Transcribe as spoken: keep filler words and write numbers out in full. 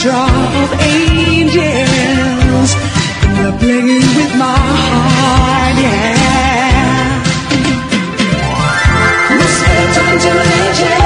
orchestra of angels. They're playing with my heart, yeah. Whisper, don't do it, yeah.